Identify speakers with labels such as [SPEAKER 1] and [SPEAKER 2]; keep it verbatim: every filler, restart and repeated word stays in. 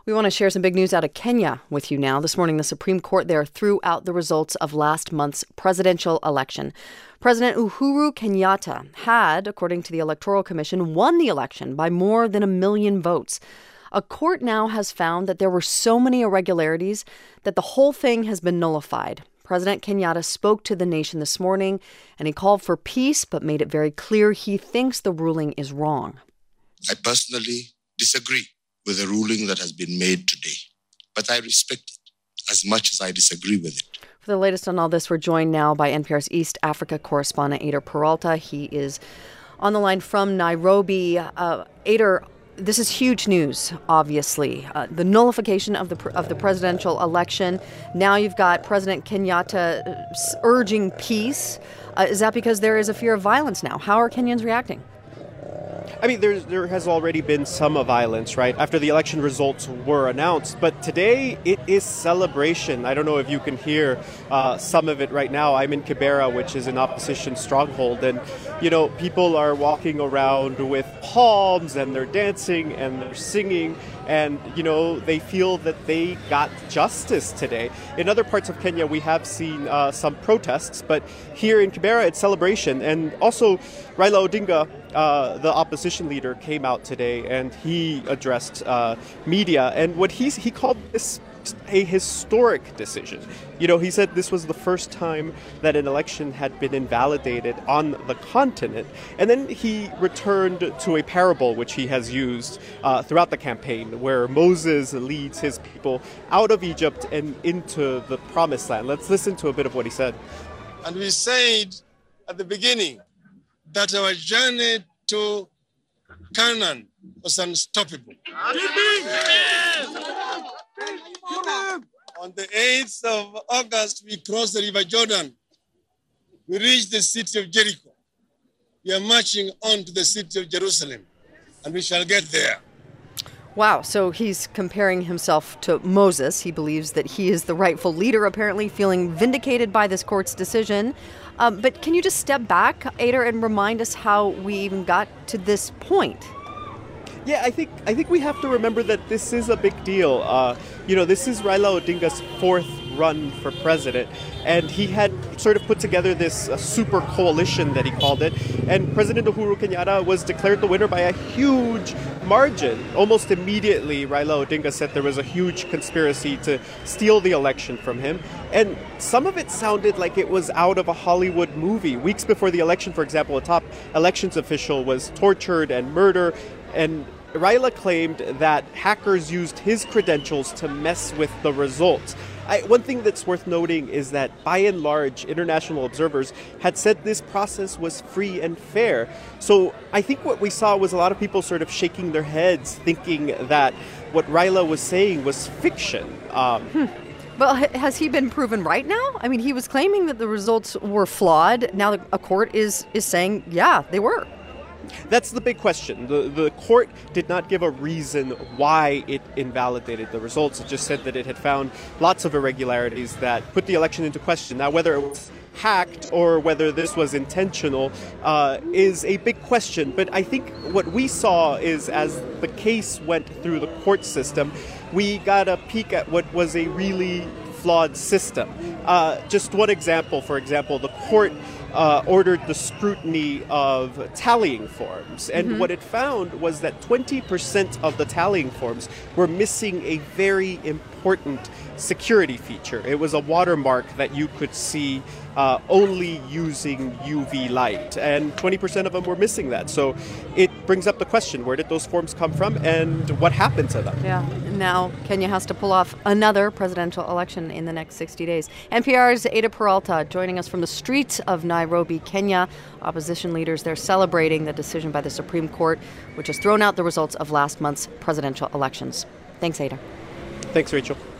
[SPEAKER 1] We want to share some big news out of Kenya with you now. This morning, the Supreme Court there threw out the results of last month's presidential election. President Uhuru Kenyatta had, according to the Electoral Commission, won the election by more than a million votes. A court now has found that there were so many irregularities that the whole thing has been nullified. President Kenyatta spoke to the nation this morning, and he called for peace, but made it very clear he thinks the ruling is wrong.
[SPEAKER 2] I personally disagree with the ruling that has been made today, but I respect it as much as I disagree with it.
[SPEAKER 1] For the latest on all this, we're joined now by N P R's East Africa correspondent, Ader Peralta. He is on the line from Nairobi. Uh, Ader, this is huge news, obviously. Uh, the nullification of the of the presidential election. Now you've got President Kenyatta urging peace. Uh, is that because there is a fear of violence now? How are Kenyans reacting?
[SPEAKER 3] I mean, there's, there has already been some violence, right, after the election results were announced. But today, it is celebration. I don't know if you can hear uh, some of it right now. I'm in Kibera, which is an opposition stronghold. And, you know, people are walking around with palms, and they're dancing, and they're singing. And, you know, they feel that they got justice today. In other parts of Kenya, we have seen uh, some protests. But here in Kibera, it's celebration. And also, Raila Odinga, uh, the opposition leader, came out today and he addressed uh, media. And what he's, he called this a historic decision. You know, he said this was the first time that an election had been invalidated on the continent. And then he returned to a parable which he has used uh, throughout the campaign, where Moses leads his people out of Egypt and into the promised land. Let's listen to a bit of what he said.
[SPEAKER 4] And we said at the beginning that our journey to Canaan was unstoppable. On the eighth of August, we crossed the River Jordan. We reached the city of Jericho. We are marching on to the city of Jerusalem, and we shall get there.
[SPEAKER 1] Wow, so he's comparing himself to Moses. He believes that he is the rightful leader, apparently feeling vindicated by this court's decision. Um, but can you just step back, Ader, and remind us how we even got to this point?
[SPEAKER 3] Yeah, I think I think we have to remember that this is a big deal. Uh, you know, this is Raila Odinga's fourth run for president, and he had sort of put together this uh, super coalition that he called it, and President Uhuru Kenyatta was declared the winner by a huge margin. Almost immediately, Raila Odinga said there was a huge conspiracy to steal the election from him, and some of it sounded like it was out of a Hollywood movie. Weeks before the election, for example, a top elections official was tortured and murdered, and Raila claimed that hackers used his credentials to mess with the results. I, one thing that's worth noting is that, by and large, international observers had said this process was free and fair. So I think what we saw was a lot of people sort of shaking their heads, thinking that what Raila was saying was fiction. Um,
[SPEAKER 1] hmm. Well, has he been proven right now? I mean, he was claiming that the results were flawed. Now a court is, is saying, yeah, they were.
[SPEAKER 3] That's the big question. The the court did not give a reason why it invalidated the results. It just said that it had found lots of irregularities that put the election into question. Now, whether it was hacked or whether this was intentional uh, is a big question. But I think what we saw is, as the case went through the court system, we got a peek at what was a really flawed system. Uh, just one example, for example, the court Uh, ordered the scrutiny of tallying forms. And mm-hmm. what it found was that twenty percent of the tallying forms were missing a very important security feature. It was a watermark that you could see uh, only using U V light. And twenty percent of them were missing that. So it brings up the question, where did those forms come from and what happened to them?
[SPEAKER 1] Yeah. Now Kenya has to pull off another presidential election in the next sixty days. N P R's Ader Peralta joining us from the streets of Nairobi, Kenya. Opposition leaders, they're celebrating the decision by the Supreme Court, which has thrown out the results of last month's presidential elections. Thanks, Ader.
[SPEAKER 3] Thanks, Rachel.